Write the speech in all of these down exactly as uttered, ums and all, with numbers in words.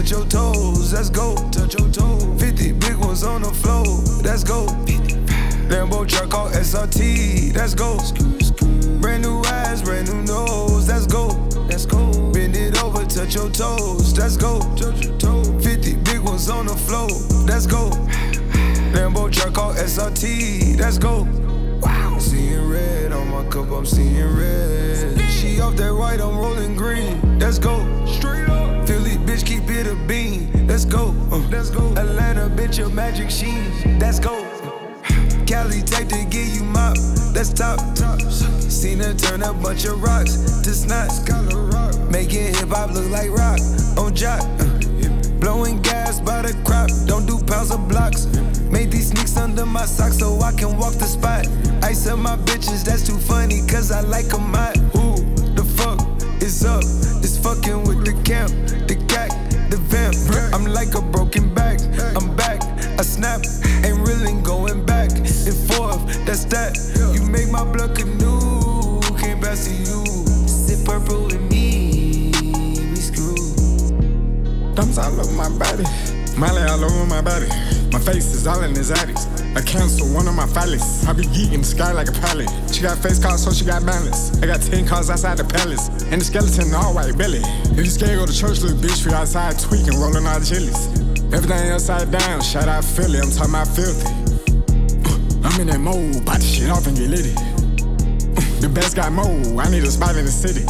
touch your toes, let's go. Touch your toes. fifty big ones on the floor, let's go. Lambo truck all S R T, let's go. Brand new eyes, brand new nose, let's go. Let's go. Bend it over, touch your toes, let's go. Touch your toes. fifty big ones on the floor, let's go. Lambo truck all S R T, let's go. Wow. Seeing red on my cup, I'm seeing red. She off that white, I'm rolling green. Let's go. Straight up. Philly bitch, keep it a bean. Let's go. Uh, let's go. Atlanta bitch, a magic sheen. Let's go. Cali take to give you mop. Let's top. Seen her turn a bunch of rocks to snots. Making hip hop look like rock on jock. Uh, blowing gas by the crop. Don't do pounds of blocks. Made these sneaks under my socks so I can walk the spot. Ice up my bitches, that's too funny, cause I like them hot. Who the fuck is up? It's fucking with the camp, the cack, the vamp. I'm like a broken back, I'm back. I snap, ain't really going back and forth, that's that. You make my blood canoe, came back to you. Sit purple with me, we screwed. Thumbs all over my body, Molly all over my body. My face is all in his addies. I cancel one of my phallus. I be eating the sky like a pallet. She got face cards, so she got balance. I got ten cars outside the palace. And the skeleton all white belly. If you scared, go to church, little bitch. We outside tweaking, rolling all the chilies. Everything upside down, shout out Philly. I'm talking about filthy. Uh, I'm in that mode, bite the shit off and get litty. Uh, the best got mode, I need a spot in the city.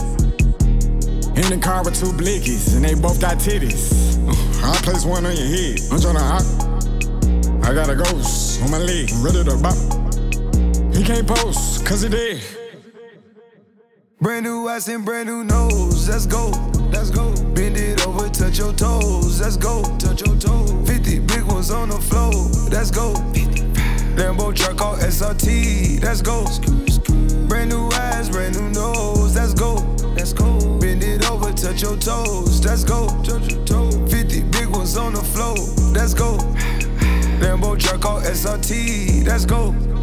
In the car with two blickies, and they both got titties. Uh, I'll place one on your head. I'm trying to I got a ghost on my leg, ready to bop. He can't post, cause he dead. Brand new ass and brand new nose, let's go. Let's go. Bend it over, touch your toes, let's go. Touch your toes. fifty big ones on the floor, let's go. Lambo truck all S R T, let's go. Brand new eyes, brand new nose, let's go. Let's go. Bend it over, touch your toes, let's go. Touch your toes. fifty big ones on the floor, let's go. Lambo truck all S R T, let's go.